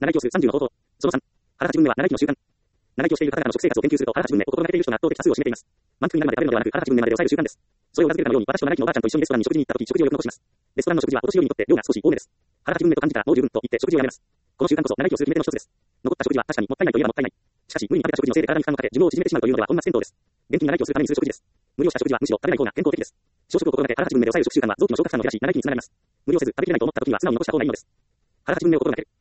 長生きをする30の方法。その3、腹八分目は長生きの習慣。長生きをしている方々の食生活を研究すると腹八分目を心がけている人が圧倒的多数を占めています。満腹になるまで食べるのではなく腹八分目までで抑える習慣です。それを裏付けるかのように、私と長生きのおばあちゃんと一緒にレストランに食事に行った時、食事をよく残します。レストランの食事はお年寄りにとって量が少し多めです。腹八分目と感じたらもう十分と言って食事をやめます。この習慣こそ長生きをする決め手の一つです。残った食事は確かにもったいないといえばもったいない。しかし、無理に食べた食事のせいで体に負担をかけ、寿命を縮めてしまうというのでは本末転倒です。元気に長生きをするためにする食事です。無理をした食事はむしろ食べない方が健康的です。小食を心がけ腹八分目で抑える食習慣は臓器の消化負担を減らし長生きにつながります。無理をせず食べきれないと思った時には素直に残した方がいいのです。腹八分目を心がける。